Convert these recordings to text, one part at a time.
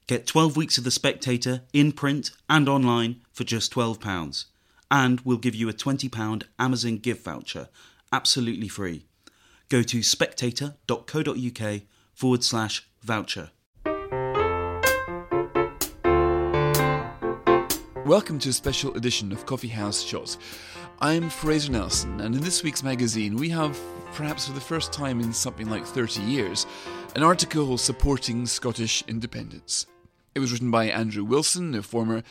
Get 12 weeks of The Spectator in print and online for just £12. And we'll give you a £20 Amazon gift voucher, absolutely free. Go to spectator.co.uk/voucher. Welcome to a special edition of Coffee House Shot. I'm Fraser Nelson, and in this week's magazine we have, perhaps for the first time in something like 30 years, an article supporting Scottish independence. It was written by Andrew Wilson, a former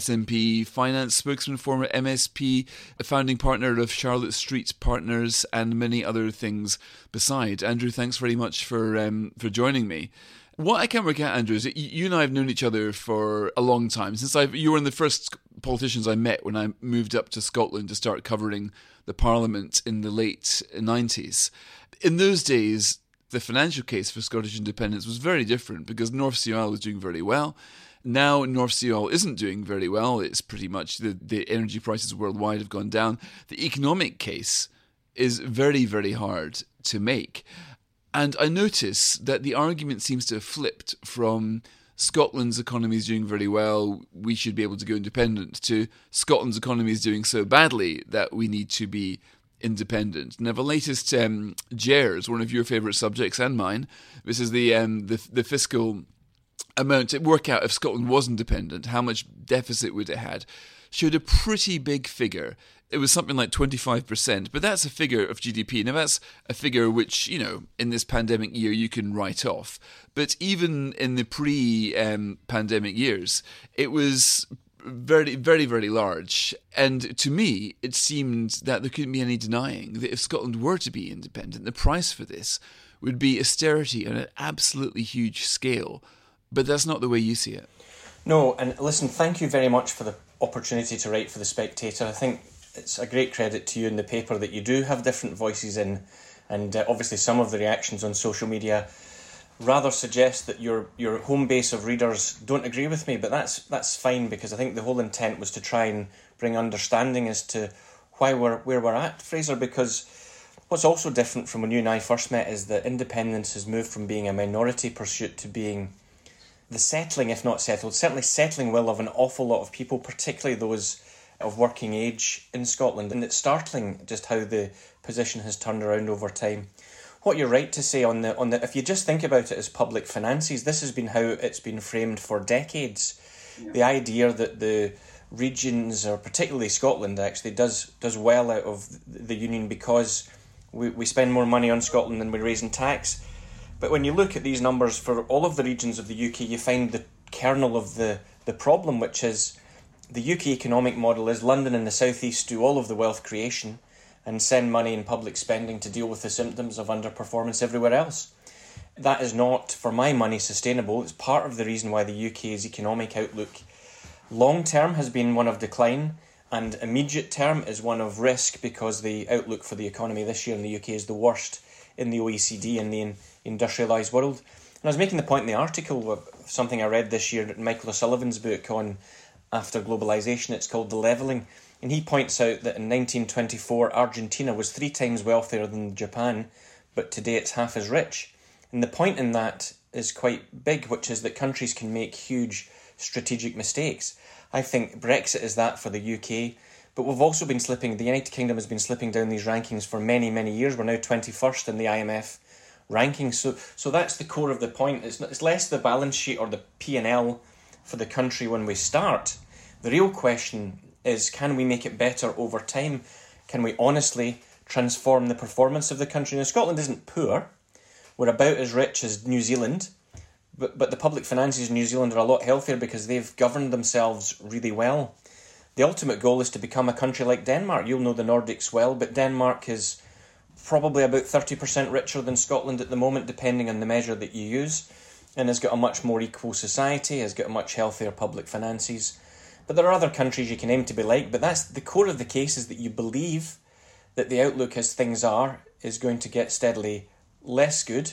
SNP finance spokesman, former MSP, a founding partner of Charlotte Street Partners, and many other things beside. Andrew, thanks very much for joining me. What I can't work out, Andrew, is that you and I have known each other for a long time. You were one of the first politicians I met when I moved up to Scotland to start covering the Parliament in the late 90s. In those days, the financial case for Scottish independence was very different because North Sea Oil was doing very well. Now North Sea Oil isn't doing very well. It's pretty much the energy prices worldwide have gone down. The economic case is very, very hard to make. And I notice that the argument seems to have flipped from Scotland's economy is doing very well, we should be able to go independent, to Scotland's economy is doing so badly that we need to be independent. Now, the latest GERS, one of your favourite subjects and mine, this is the fiscal amount to work out if Scotland was independent, how much deficit would it had, showed a pretty big figure. It was something like 25%, but that's a figure of GDP. Now, that's a figure which, in this pandemic year, you can write off. But even in the pre-pandemic years, it was very, very, very large. And to me, it seemed that there couldn't be any denying that if Scotland were to be independent, the price for this would be austerity on an absolutely huge scale. But that's not the way you see it. No, and listen, thank you very much for the opportunity to write for The Spectator. I think it's a great credit to you in the paper that you do have different voices in, and obviously some of the reactions on social media rather suggest that your home base of readers don't agree with me, but that's fine, because I think the whole intent was to try and bring understanding as to where we're at, Fraser, because what's also different from when you and I first met is that independence has moved from being a minority pursuit to being the settling, if not settled, certainly settling will of an awful lot of people, particularly those of working age in Scotland. And it's startling just how the position has turned around over time. What you're right to say on the if you just think about it as public finances, this has been how it's been framed for decades. Yeah. The idea that the regions, or particularly Scotland actually, does well out of the Union because we spend more money on Scotland than we raise in tax. But when you look at these numbers for all of the regions of the UK, you find the kernel of the problem, which is the UK economic model is London and the South East do all of the wealth creation and send money in public spending to deal with the symptoms of underperformance everywhere else. That is not, for my money, sustainable. It's part of the reason why the UK's economic outlook long term has been one of decline, and immediate term is one of risk, because the outlook for the economy this year in the UK is the worst in the OECD and the industrialised world. And I was making the point in the article of something I read this year in Michael O'Sullivan's book on After Globalisation. It's called The Levelling. And he points out that in 1924, Argentina was 3 times wealthier than Japan, but today it's half as rich. And the point in that is quite big, which is that countries can make huge strategic mistakes. I think Brexit is that for the UK, but we've also been slipping, the United Kingdom has been slipping down these rankings for many, many years. We're now 21st in the IMF rankings. So that's the core of the point. It's less the balance sheet or the P&L for the country when we start. The real question is, can we make it better over time? Can we honestly transform the performance of the country? Now, Scotland isn't poor. We're about as rich as New Zealand, but the public finances in New Zealand are a lot healthier because they've governed themselves really well. The ultimate goal is to become a country like Denmark. You'll know the Nordics well, but Denmark is probably about 30% richer than Scotland at the moment, depending on the measure that you use, and has got a much more equal society, has got a much healthier public finances. But there are other countries you can aim to be like, but that's the core of the case, is that you believe that the outlook as things are is going to get steadily less good,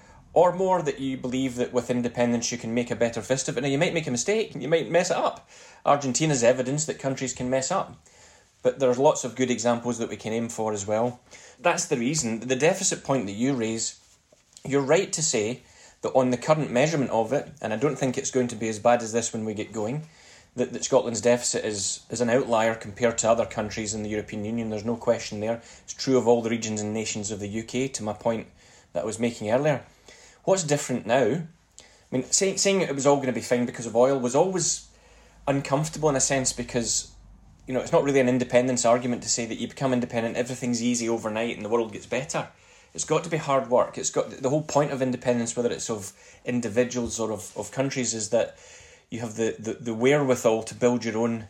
or more that you believe that with independence you can make a better fist of it. Now, you might make a mistake, you might mess it up. Argentina's evidence that countries can mess up, but there's lots of good examples that we can aim for as well. That's the reason. The deficit point that you raise, you're right to say that on the current measurement of it, and I don't think it's going to be as bad as this when we get going, that Scotland's deficit is an outlier compared to other countries in the European Union. There's no question there. It's true of all the regions and nations of the UK, to my point that I was making earlier. What's different now? I mean, saying it was all going to be fine because of oil was always uncomfortable in a sense, because it's not really an independence argument to say that you become independent, everything's easy overnight and the world gets better. It's got to be hard work. It's got the whole point of independence, whether it's of individuals or of countries, is that you have the wherewithal to build your own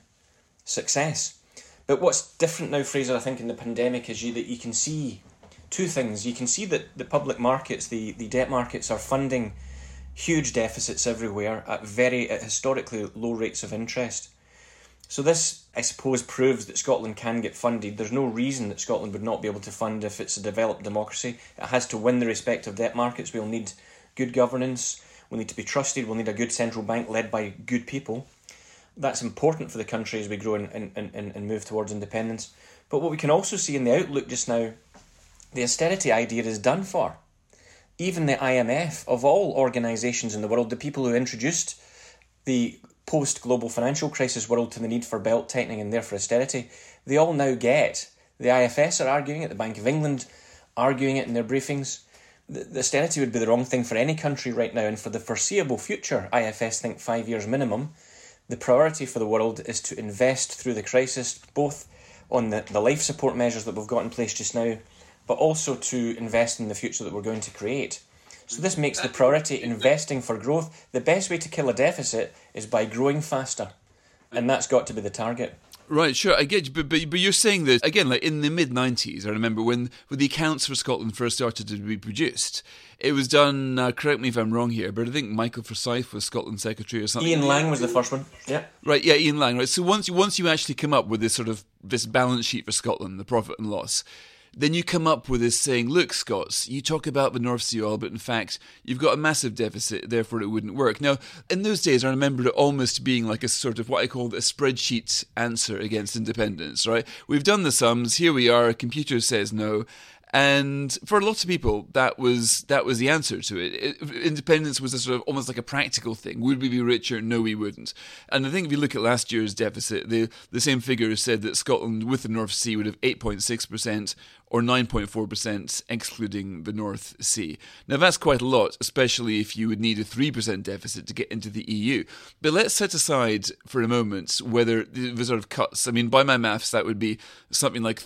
success. But what's different now, Fraser, I think in the pandemic is that you can see two things. You can see that the public markets, the debt markets, are funding huge deficits everywhere at historically low rates of interest. So this, I suppose, proves that Scotland can get funded. There's no reason that Scotland would not be able to fund if it's a developed democracy. It has to win the respective debt markets. We'll need good governance. We'll need to be trusted. We'll need a good central bank led by good people. That's important for the country as we grow and move towards independence. But what we can also see in the outlook just now, the austerity idea is done for. Even the IMF, of all organisations in the world, the people who introduced the post-global financial crisis world to the need for belt tightening and therefore austerity, they all now get. The IFS are arguing it, the Bank of England arguing it in their briefings. The austerity would be the wrong thing for any country right now, and for the foreseeable future, IFS think 5 years minimum, the priority for the world is to invest through the crisis, both on the life support measures that we've got in place just now, but also to invest in the future that we're going to create. So this makes the priority investing for growth. The best way to kill a deficit is by growing faster, and that's got to be the target. Right, sure, I get you, but you're saying that, again, like in the mid-90s, I remember when the accounts for Scotland first started to be produced, it was done, correct me if I'm wrong here, but I think Michael Forsyth was Scotland Secretary or something. Ian Lang was the first one, yeah. Right, yeah, Ian Lang, right. So once you actually come up with this balance sheet for Scotland, the profit and loss, then you come up with this saying, look, Scots, you talk about the North Sea oil, but in fact, you've got a massive deficit, therefore it wouldn't work. Now, in those days, I remember it almost being like a sort of what I called a spreadsheet answer against independence, right? We've done the sums, here we are, a computer says no. And for lots of people, that was the answer to it. Independence was a sort of almost like a practical thing. Would we be richer? No, we wouldn't. And I think if you look at last year's deficit, the same figure said that Scotland with the North Sea would have 8.6% or 9.4% excluding the North Sea. Now that's quite a lot, especially if you would need a 3% deficit to get into the EU. But let's set aside for a moment whether the sort of cuts, I mean, by my maths, that would be something like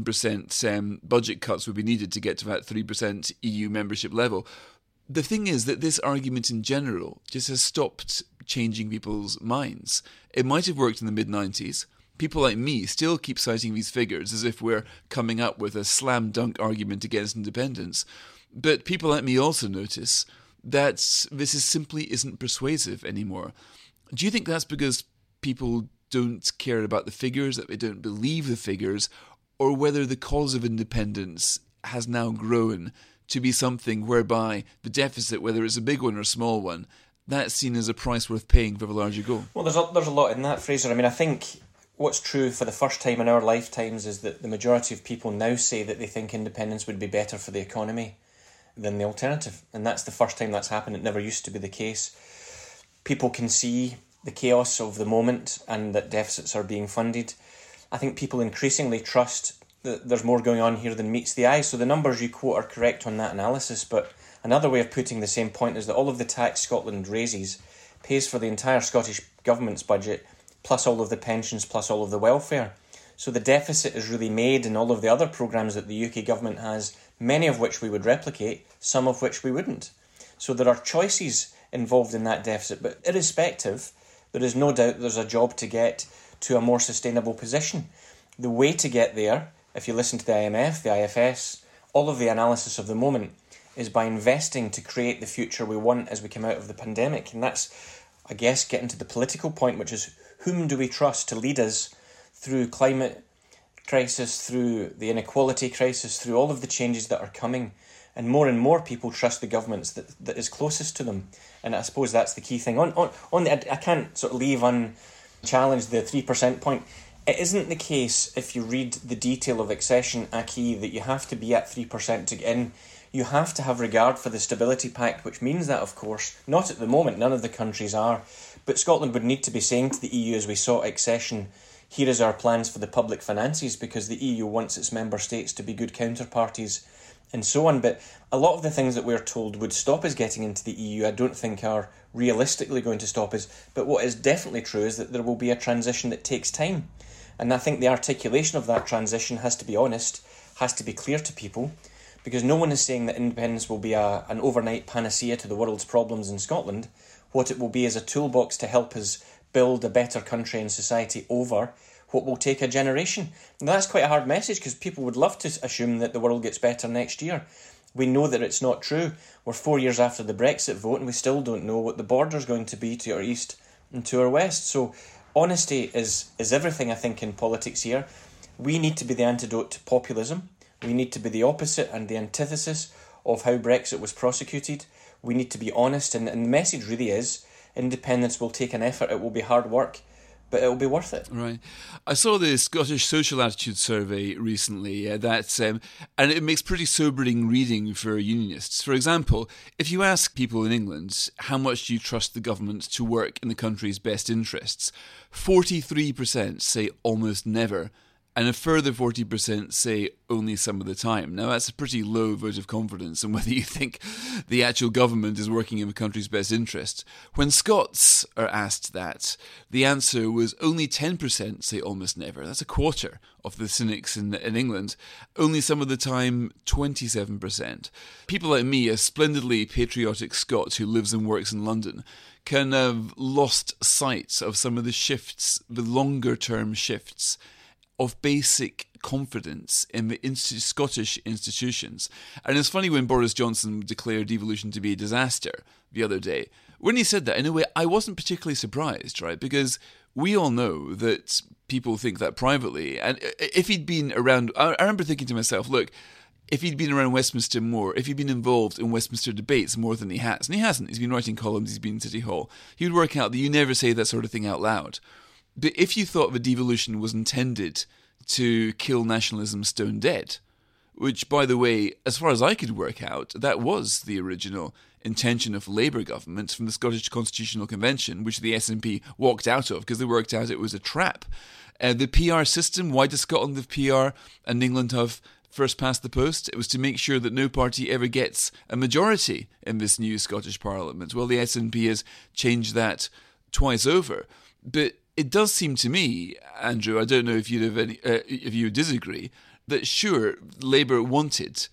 13% budget cuts would be needed to get to that 3% EU membership level. The thing is that this argument in general just has stopped changing people's minds. It might have worked in the mid-90s. People like me still keep citing these figures as if we're coming up with a slam-dunk argument against independence. But people like me also notice that this simply isn't persuasive anymore. Do you think that's because people don't care about the figures, that they don't believe the figures, or whether the cause of independence has now grown to be something whereby the deficit, whether it's a big one or a small one, that's seen as a price worth paying for the larger goal? Well, there's a lot in that, Fraser. I mean, I think what's true for the first time in our lifetimes is that the majority of people now say that they think independence would be better for the economy than the alternative. And that's the first time that's happened. It never used to be the case. People can see the chaos of the moment and that deficits are being funded. I think people increasingly trust that there's more going on here than meets the eye. So the numbers you quote are correct on that analysis. But another way of putting the same point is that all of the tax Scotland raises pays for the entire Scottish Government's budget, plus all of the pensions, plus all of the welfare. So the deficit is really made in all of the other programmes that the UK government has, many of which we would replicate, some of which we wouldn't. So there are choices involved in that deficit, but irrespective, there is no doubt there's a job to get to a more sustainable position. The way to get there, if you listen to the IMF, the IFS, all of the analysis of the moment, is by investing to create the future we want as we come out of the pandemic. And that's, I guess, getting to the political point, which is whom do we trust to lead us through climate crisis, through the inequality crisis, through all of the changes that are coming. And more people trust the governments that is closest to them. And I suppose that's the key thing. I can't sort of leave unchallenged the 3% point. It isn't the case, if you read the detail of accession acquis, that you have to be at 3% to get in. You have to have regard for the Stability Pact, which means that, of course, not at the moment, none of the countries are, but Scotland would need to be saying to the EU as we sought accession, here is our plans for the public finances, because the EU wants its member states to be good counterparties and so on. But a lot of the things that we're told would stop us getting into the EU, I don't think are realistically going to stop us. But what is definitely true is that there will be a transition that takes time. And I think the articulation of that transition has to be honest, has to be clear to people, because no one is saying that independence will be an overnight panacea to the world's problems in Scotland. What it will be is a toolbox to help us build a better country and society over what will take a generation. And that's quite a hard message, because people would love to assume that the world gets better next year. We know that it's not true. We're 4 years after the Brexit vote and we still don't know what the border's going to be to our east and to our west. So honesty is everything, I think, in politics here. We need to be the antidote to populism. We need to be the opposite and the antithesis of how Brexit was prosecuted. We need to be honest, and the message really is independence will take an effort, it will be hard work, but it will be worth it. Right. I saw the Scottish Social Attitude Survey recently, and it makes pretty sobering reading for unionists. For example, if you ask people in England, how much do you trust the government to work in the country's best interests, 43% say almost never, and a further 40% say only some of the time. Now, that's a pretty low vote of confidence in whether you think the actual government is working in the country's best interest. When Scots are asked that, the answer was only 10% say almost never. That's a quarter of the cynics in England. Only some of the time, 27%. People like me, a splendidly patriotic Scot who lives and works in London, can have lost sight of some of the shifts, the longer-term shifts, of basic confidence in the Scottish institutions. And it's funny when Boris Johnson declared devolution to be a disaster the other day. When he said that, in a way, I wasn't particularly surprised, right? Because we all know that people think that privately. And if he'd been around, I remember thinking to myself, look, if he'd been around Westminster more, if he'd been involved in Westminster debates more than he has, and he hasn't, he's been writing columns, he's been in City Hall, he would work out that you never say that sort of thing out loud. But if you thought the devolution was intended to kill nationalism stone dead, which, by the way, as far as I could work out, that was the original intention of Labour government from the Scottish Constitutional Convention, which the SNP walked out of because they worked out it was a trap. The PR system, why does Scotland have PR and England have first past the post? It was to make sure that no party ever gets a majority in this new Scottish Parliament. Well, the SNP has changed that twice over. But it does seem to me, Andrew, I don't know if if you disagree, that sure, Labour wanted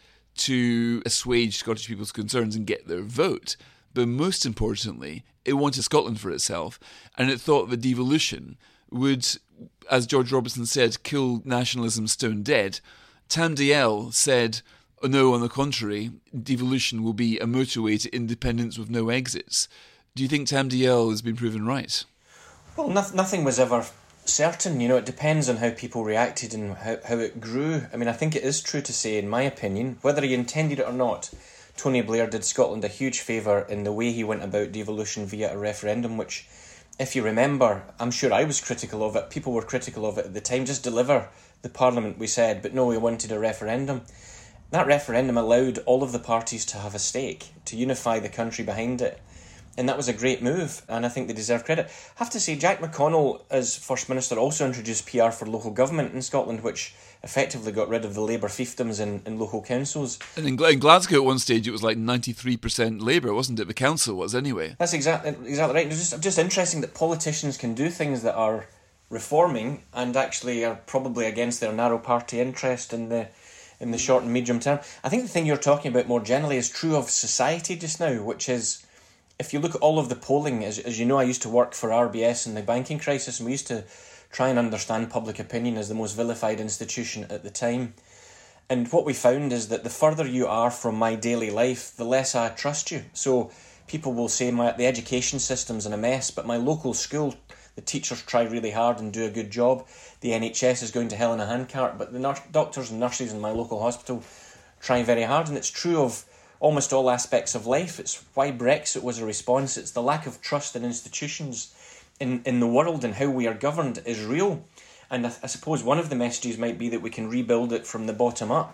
to assuage Scottish people's concerns and get their vote, but most importantly, it wanted Scotland for itself, and it thought that devolution would, as George Robertson said, kill nationalism stone dead. Tam Dalyell said, oh, no, on the contrary, devolution will be a motorway to independence with no exits. Do you think Tam Dalyell has been proven right? Well, nothing was ever certain. It depends on how people reacted and how it grew. I mean, I think it is true to say, in my opinion, whether he intended it or not, Tony Blair did Scotland a huge favour in the way he went about devolution via a referendum, which, if you remember, I'm sure I was critical of it. People were critical of it at the time. Just deliver the Parliament, we said, but no, we wanted a referendum. That referendum allowed all of the parties to have a stake, to unify the country behind it. And that was a great move, and I think they deserve credit. I have to say, Jack McConnell, as First Minister, also introduced PR for local government in Scotland, which effectively got rid of the Labour fiefdoms in local councils. And in Glasgow at one stage, it was like 93% Labour, wasn't it? The council was, anyway. That's exactly right. It's just interesting that politicians can do things that are reforming and actually are probably against their narrow party interest in the short and medium term. I think the thing you're talking about more generally is true of society just now, which is, if you look at all of the polling, as you know, I used to work for RBS in the banking crisis, and we used to try and understand public opinion as the most vilified institution at the time. And what we found is that the further you are from my daily life, the less I trust you. So people will say the education system's in a mess, but my local school, the teachers try really hard and do a good job. The NHS is going to hell in a handcart, but the doctors and nurses in my local hospital try very hard. And it's true of almost all aspects of life. It's why Brexit was a response. It's the lack of trust in institutions in the world and how we are governed is real. And I suppose one of the messages might be that we can rebuild it from the bottom up.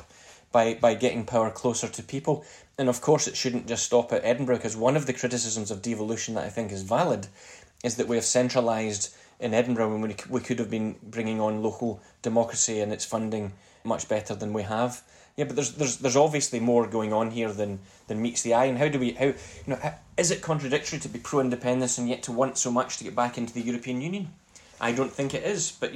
by getting power closer to people. And of course it shouldn't just stop at Edinburgh, because one of the criticisms of devolution that I think is valid is that we have centralised in Edinburgh when we could have been bringing on local democracy and its funding much better than we have. Yeah, but there's obviously more going on here than meets the eye. And how is it contradictory to be pro-independence and yet to want so much to get back into the European Union? I don't think it is. But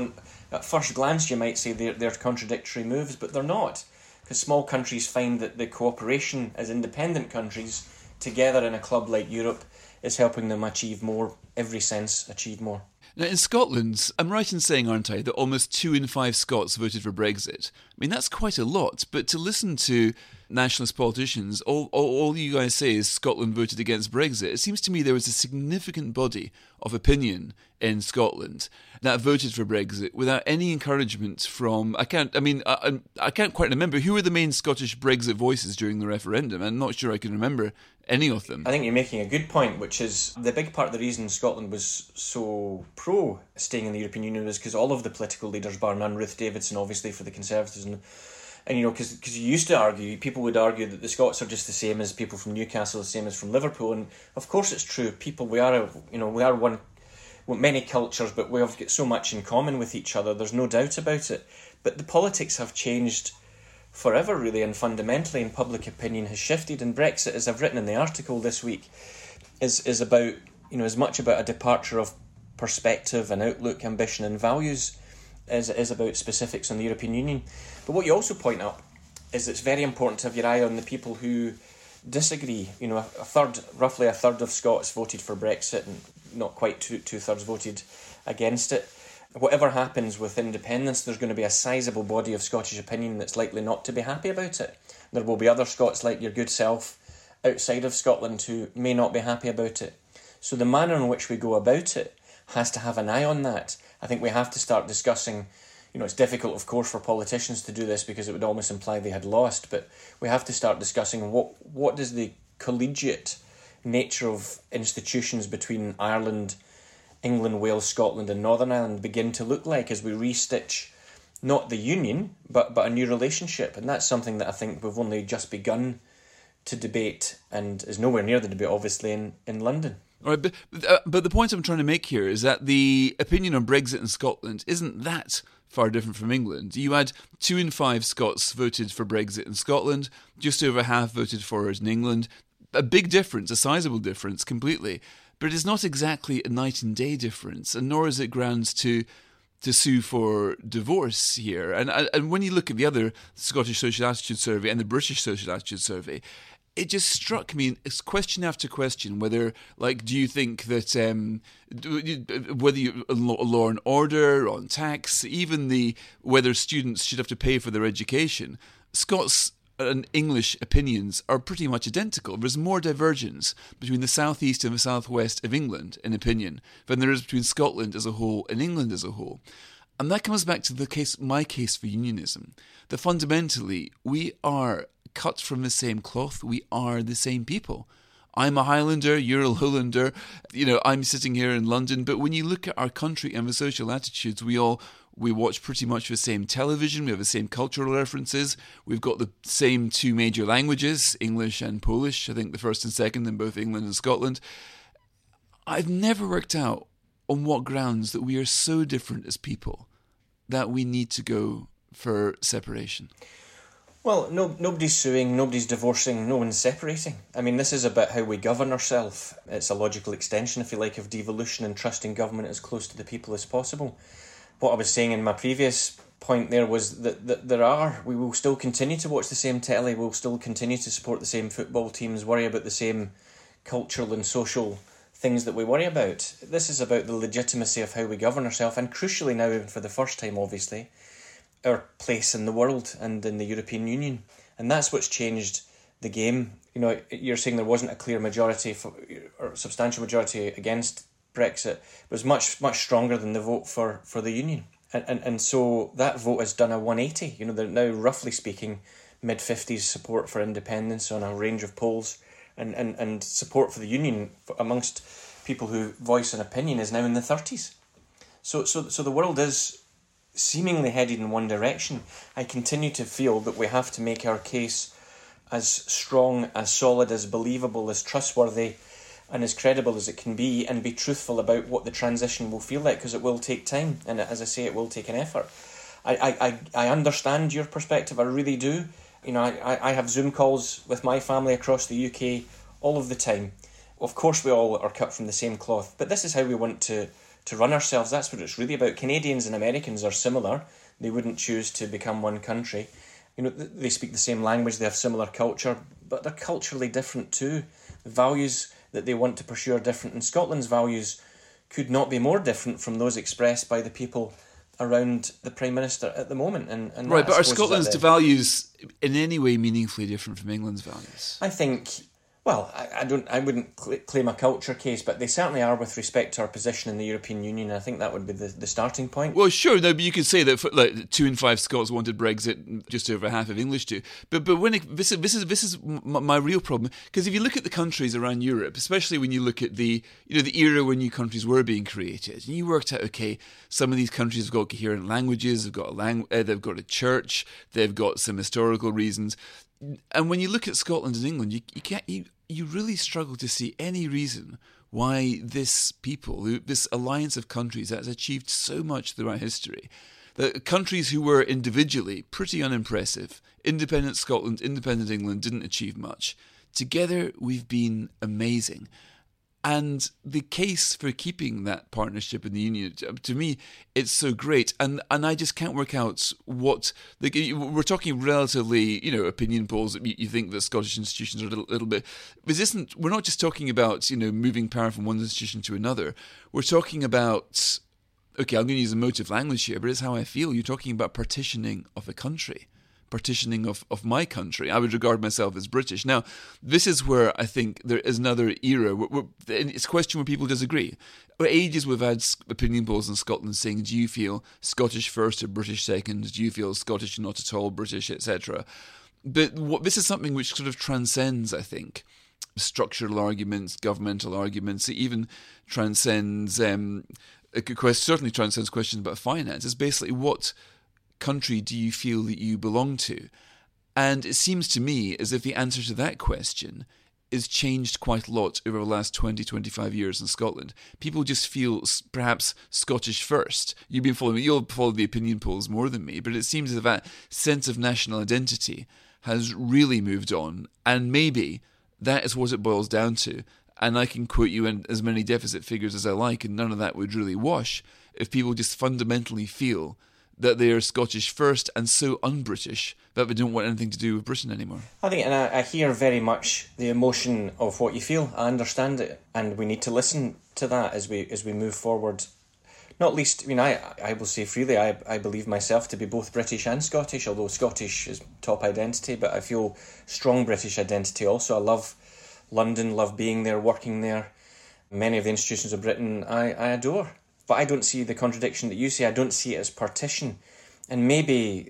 at first glance you might say they're contradictory moves, but they're not, because small countries find that the cooperation as independent countries together in a club like Europe is helping them achieve more, every sense achieve more. Now, in Scotland, I'm right in saying, aren't I, that almost 2 in 5 Scots voted for Brexit? I mean, that's quite a lot, but to listen to nationalist politicians, all you guys say is Scotland voted against Brexit. It seems to me there was a significant body of opinion in Scotland that voted for Brexit without any encouragement from... I can't quite remember. Who were the main Scottish Brexit voices during the referendum? I'm not sure I can remember any of them. I think you're making a good point, which is the big part of the reason Scotland was so pro staying in the European Union was because all of the political leaders, bar none, Ruth Davidson obviously for the Conservatives, and because you used to argue, people would argue that the Scots are just the same as people from Newcastle, the same as from Liverpool, and of course it's true. We are one, many cultures, but we have got so much in common with each other. There's no doubt about it. But the politics have changed forever, really, and fundamentally, and public opinion has shifted. And Brexit, as I've written in the article this week, is about as much about a departure of perspective and outlook, ambition and values as it is about specifics on the European Union. But what you also point out is it's very important to have your eye on the people who disagree. Roughly a third of Scots voted for Brexit, and not quite two-thirds voted against it. Whatever happens with independence, there's going to be a sizable body of Scottish opinion that's likely not to be happy about it. There will be other Scots like your good self outside of Scotland who may not be happy about it. So the manner in which we go about it has to have an eye on that. I think we have to start discussing, it's difficult, of course, for politicians to do this because it would almost imply they had lost, but we have to start discussing what does the collegiate nature of institutions between Ireland, England, Wales, Scotland and Northern Ireland begin to look like as we restitch not the union, but a new relationship. And that's something that I think we've only just begun to debate and is nowhere near the debate, obviously, in London. All right, but the point I'm trying to make here is that the opinion on Brexit in Scotland isn't that far different from England. You had 2 in 5 Scots voted for Brexit in Scotland, just over half voted for it in England. A big difference, a sizable difference, completely. But it is not exactly a night and day difference, and nor is it grounds to sue for divorce here. And when you look at the other Scottish Social Attitude Survey and the British Social Attitude Survey, it just struck me, question after question, whether, do you think that whether you law and order, on tax, even whether students should have to pay for their education, Scots and English opinions are pretty much identical. There's more divergence between the southeast and the southwest of England in opinion than there is between Scotland as a whole and England as a whole. And that comes back to my case for unionism, that fundamentally we are cut from the same cloth, we are the same people. I'm a Highlander, you're a Lowlander, I'm sitting here in London, but when you look at our country and the social attitudes, we watch pretty much the same television, we have the same cultural references, we've got the same 2 major languages, English and Polish, I think the first and second in both England and Scotland. I've never worked out on what grounds that we are so different as people that we need to go for separation. Well, nobody's suing, nobody's divorcing, no one's separating. I mean, this is about how we govern ourselves. It's a logical extension, if you like, of devolution and trusting government as close to the people as possible. What I was saying in my previous point there was that we will still continue to watch the same telly, we'll still continue to support the same football teams, worry about the same cultural and social things that we worry about. This is about the legitimacy of how we govern ourselves, and crucially now, even for the first time, obviously, our place in the world and in the European Union. And that's what's changed the game. You're saying there wasn't a clear majority or substantial majority against Brexit. It was much, much stronger than the vote for the Union. And so that vote has done a 180. They're now, roughly speaking, mid-50s support for independence on a range of polls, and support for the Union amongst people who voice an opinion is now in the 30s. So the world is seemingly headed in one direction, I continue to feel that we have to make our case as strong, as solid, as believable, as trustworthy and as credible as it can be, and be truthful about what the transition will feel like, because it will take time, and as I say, it will take an effort. I understand your perspective, I really do. You know, I have Zoom calls with my family across the UK all of the time. Of course we all are cut from the same cloth, but this is how we want to run ourselves. That's what it's really about. Canadians and Americans are similar. They wouldn't choose to become one country. You know, they speak the same language, they have similar culture, but they're culturally different too. The values that they want to pursue are different, and Scotland's values could not be more different from those expressed by the people around the Prime Minister at the moment. And right, but are Scotland's values in any way meaningfully different from England's values? I think, well, I wouldn't claim a culture case, but they certainly are with respect to our position in the European Union. I think that would be the starting point. Well, sure, no, but you could say that 2 in 5 Scots wanted Brexit, just over half of English do. But when this is my real problem, because if you look at the countries around Europe, especially when you look at the era when new countries were being created, and you worked out, okay, some of these countries have got coherent languages, they've got a church, they've got some historical reasons. And when you look at Scotland and England, you really struggle to see any reason why this alliance of countries that has achieved so much throughout history, the countries who were individually pretty unimpressive, independent Scotland, independent England, didn't achieve much. Together, we've been amazing. And the case for keeping that partnership in the Union, to me, it's so great. And I just can't work out what... we're talking relatively, opinion polls that you think that Scottish institutions are a little bit... We're not just talking about, moving power from one institution to another. We're talking about... Okay, I'm going to use emotive language here, but it's how I feel. You're talking about partitioning of a country. Partitioning of my country. I would regard myself as British. Now, this is where I think there is another era. It's a question where people disagree. For ages we've had opinion polls in Scotland saying, do you feel Scottish first or British second? Do you feel Scottish not at all, British, etc.? But this is something which sort of transcends, I think, structural arguments, governmental arguments. It even transcends, certainly transcends questions about finance. It's basically what country do you feel that you belong to? And it seems to me as if the answer to that question is changed quite a lot over the last 20-25 years in Scotland. People just feel perhaps Scottish first. You'll follow the opinion polls more than me, but it seems as if that sense of national identity has really moved on, and maybe that is what it boils down to. And I can quote you in as many deficit figures as I like, and none of that would really wash if people just fundamentally feel that they are Scottish first and so un-British that they don't want anything to do with Britain anymore. I think, and I hear very much the emotion of what you feel. I understand it, and we need to listen to that as we move forward. Not least, I will say freely, I believe myself to be both British and Scottish, although Scottish is top identity, but I feel strong British identity also. I love London, love being there, working there. Many of the institutions of Britain I adore. But I don't see the contradiction that you see. I don't see it as partition. And maybe,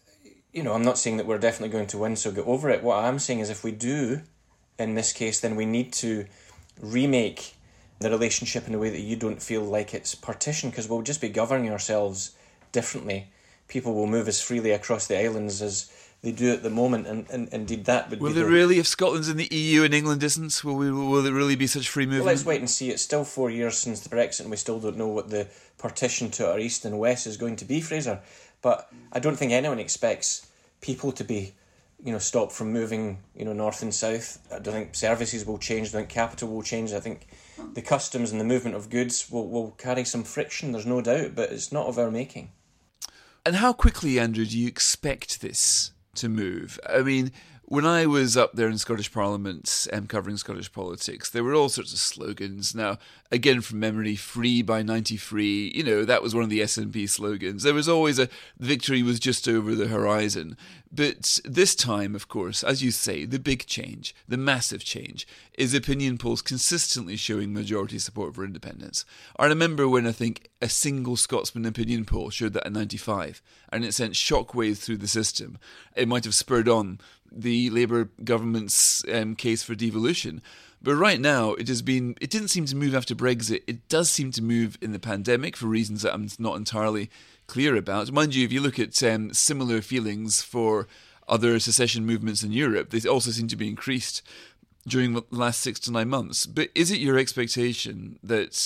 I'm not saying that we're definitely going to win, so get over it. What I'm saying is if we do, in this case, then we need to remake the relationship in a way that you don't feel like it's partition, because we'll just be governing ourselves differently. People will move as freely across the islands as they do at the moment, and indeed that would be... Will it really, if Scotland's in the EU and England isn't, will there really be such free movement? Well, let's wait and see. It's still 4 years since the Brexit, and we still don't know what the partition to our east and west is going to be, Fraser. But I don't think anyone expects people to be, stopped from moving, north and south. I don't think services will change. I don't think capital will change. I think the customs and the movement of goods will carry some friction, there's no doubt, but it's not of our making. And how quickly, Andrew, do you expect this to move? I mean, when I was up there in Scottish Parliament covering Scottish politics, there were all sorts of slogans. Now, again from memory, free by 93, that was one of the SNP slogans. There was always victory was just over the horizon. But this time, of course, as you say, the big change, the massive change, is opinion polls consistently showing majority support for independence. I remember when I think a single Scotsman opinion poll showed that at 95, and it sent shockwaves through the system. It might have spurred on the Labour government's case for devolution. But right now, it didn't seem to move after Brexit. It does seem to move in the pandemic for reasons that I'm not entirely clear about. Mind you, if you look at similar feelings for other secession movements in Europe, they also seem to be increased during the last 6 to 9 months. But is it your expectation that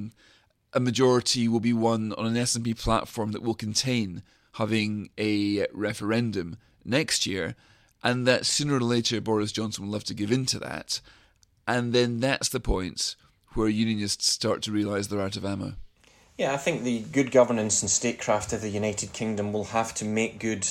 a majority will be won on an SNP platform that will contain having a referendum next year, and that sooner or later Boris Johnson will have to give in to that, and then that's the point where unionists start to realise they're out of ammo? Yeah, I think the good governance and statecraft of the United Kingdom will have to make good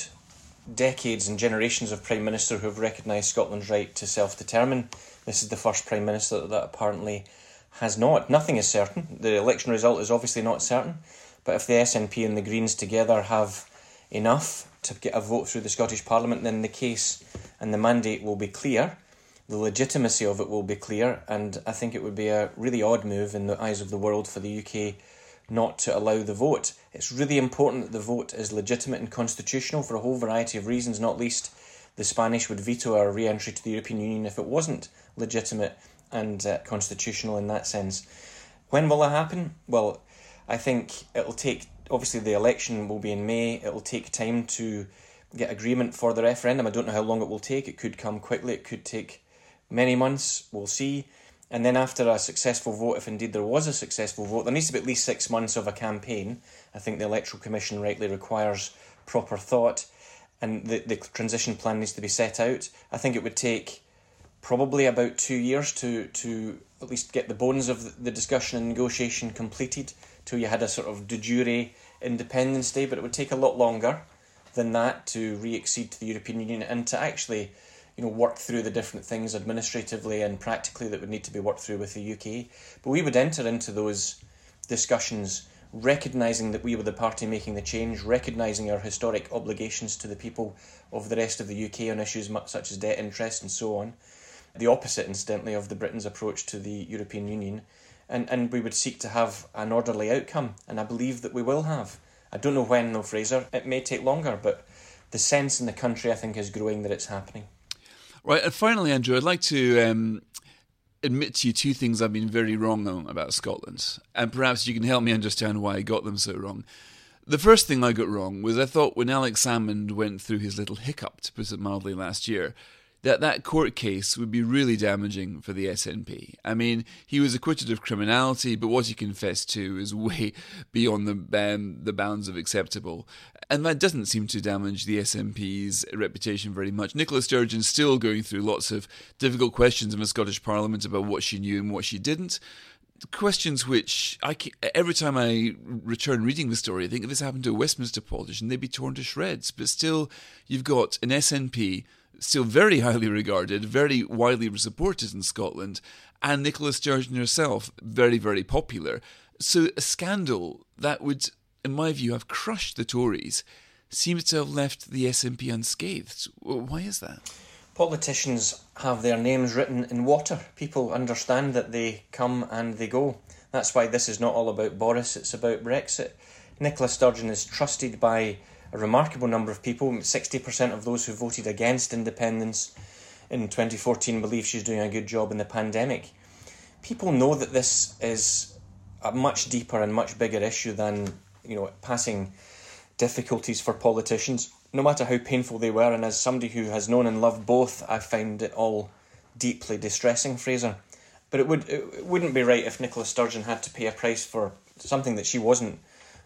decades and generations of Prime Minister who have recognised Scotland's right to self-determine. This is the first Prime Minister that apparently has not. Nothing is certain. The election result is obviously not certain. But if the SNP and the Greens together have enough to get a vote through the Scottish Parliament, then the case and the mandate will be clear. The legitimacy of it will be clear. And I think it would be a really odd move in the eyes of the world for the UK not to allow the vote. It's really important that the vote is legitimate and constitutional for a whole variety of reasons, not least the Spanish would veto our re-entry to the European Union if it wasn't legitimate and constitutional in that sense. When will that happen? Well, I think it'll take, obviously the election will be in May, it'll take time to get agreement for the referendum. I don't know how long it will take. It could come quickly, it could take many months, we'll see. And then after a successful vote, if indeed there was a successful vote, there needs to be at least 6 months of a campaign. I think the Electoral Commission rightly requires proper thought, and the transition plan needs to be set out. I think it would take probably about 2 years to at least get the bones of the discussion and negotiation completed till you had a sort of de jure Independence Day, but it would take a lot longer than that to re-accede to the European Union and to actually work through the different things administratively and practically that would need to be worked through with the UK. But we would enter into those discussions recognising that we were the party making the change, recognising our historic obligations to the people of the rest of the UK on issues such as debt interest and so on. The opposite, incidentally, of the Britain's approach to the European Union. And we would seek to have an orderly outcome, and I believe that we will have. I don't know when, though, Fraser. It may take longer, but the sense in the country, I think, is growing that it's happening. Right, and finally, Andrew, I'd like to admit to you 2 things I've been very wrong on about Scotland, and perhaps you can help me understand why I got them so wrong. The first thing I got wrong was I thought when Alex Salmond went through his little hiccup, to put it mildly, last year, that court case would be really damaging for the SNP. I mean, he was acquitted of criminality, but what he confessed to is way beyond the bounds of acceptable. And that doesn't seem to damage the SNP's reputation very much. Nicola Sturgeon's still going through lots of difficult questions in the Scottish Parliament about what she knew and what she didn't. Questions which, every time I return reading the story, I think if this happened to a Westminster politician, they'd be torn to shreds. But still, you've got an SNP still very highly regarded, very widely supported in Scotland, and Nicola Sturgeon herself, very, very popular. So a scandal that would, in my view, have crushed the Tories seems to have left the SNP unscathed. Why is that? Politicians have their names written in water. People understand that they come and they go. That's why this is not all about Boris, it's about Brexit. Nicola Sturgeon is trusted by a remarkable number of people. 60% of those who voted against independence in 2014 believe she's doing a good job in the pandemic. People know that this is a much deeper and much bigger issue than, passing difficulties for politicians, no matter how painful they were. And as somebody who has known and loved both, I found it all deeply distressing, Fraser. But it wouldn't be right if Nicola Sturgeon had to pay a price for something that she wasn't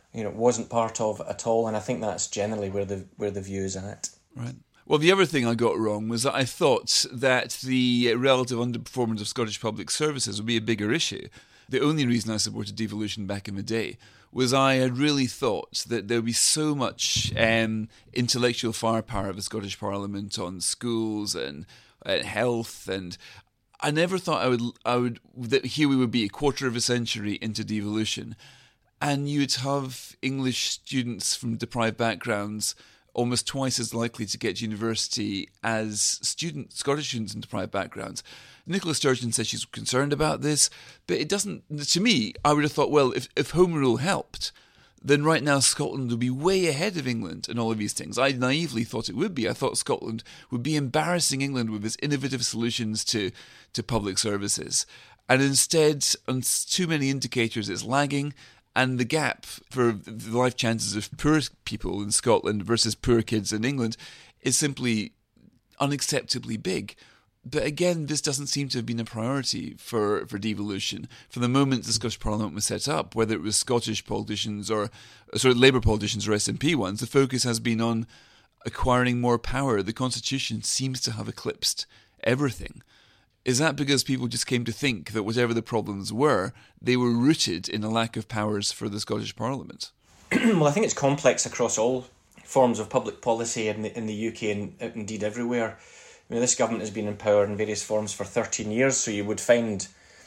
part of at all, and I think that's generally where the view is at. Right. Well, the other thing I got wrong was that I thought that the relative underperformance of Scottish public services would be a bigger issue. The only reason I supported devolution back in the day was I had really thought that there would be so much intellectual firepower of the Scottish Parliament on schools and health, and I never thought that here we would be a quarter of a century into devolution, and you'd have English students from deprived backgrounds almost twice as likely to get to university as Scottish students in deprived backgrounds. Nicola Sturgeon says she's concerned about this, but it doesn't. To me, I would have thought, well, if Home Rule helped, then right now Scotland would be way ahead of England in all of these things. I naively thought it would be. I thought Scotland would be embarrassing England with its innovative solutions to public services. And instead, on too many indicators, it's lagging, and the gap for the life chances of poor people in Scotland versus poor kids in England is simply unacceptably big. But again, this doesn't seem to have been a priority for devolution. From the moment the Scottish Parliament was set up, whether it was Scottish politicians or Labour politicians or SNP ones, the focus has been on acquiring more power. The Constitution seems to have eclipsed everything. Is that because people just came to think that whatever the problems were, they were rooted in a lack of powers for the Scottish Parliament? Well, I think it's complex across all forms of public policy in the UK and indeed everywhere. I mean, this government has been in power in various forms for 13 years, so you would it'd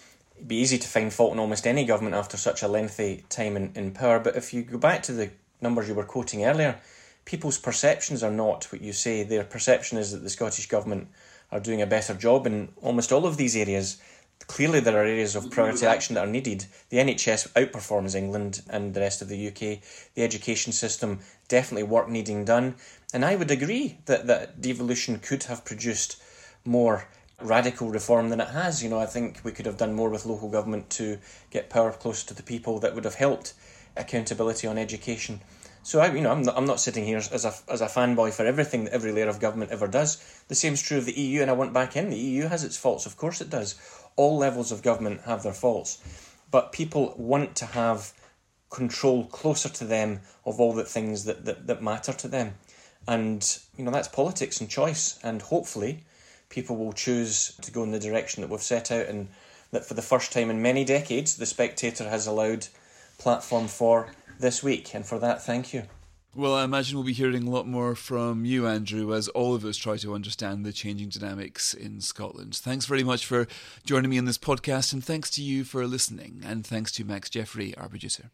be easy to find fault in almost any government after such a lengthy time in power. But if you go back to the numbers you were quoting earlier, people's perceptions are not what you say. Their perception is that the Scottish Government are doing a better job in almost all of these areas. Clearly there are areas of priority action that are needed. The NHS outperforms England and the rest of the UK. The education system, definitely work needing done. And I would agree that devolution could have produced more radical reform than it has. You know, I think we could have done more with local government to get power close to the people that would have helped accountability on education. So I'm not sitting here as a fanboy for everything that every layer of government ever does. The same is true of the EU, and I went back in. The EU has its faults, of course it does. All levels of government have their faults, but people want to have control closer to them of all the things that matter to them. And, that's politics and choice. And hopefully people will choose to go in the direction that we've set out, and that for the first time in many decades, The Spectator has allowed platform for this week. And for that, thank you. Well, I imagine we'll be hearing a lot more from you, Andrew, as all of us try to understand the changing dynamics in Scotland. Thanks very much for joining me in this podcast, and thanks to you for listening. And thanks to Max Jeffrey, our producer.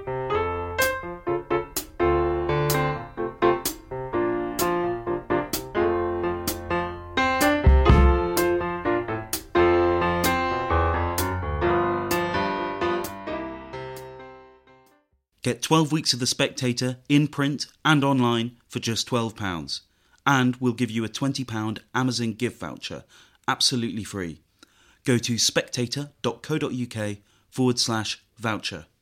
Get 12 weeks of The Spectator in print and online for just £12. And we'll give you a £20 Amazon gift voucher, absolutely free. Go to spectator.co.uk/voucher.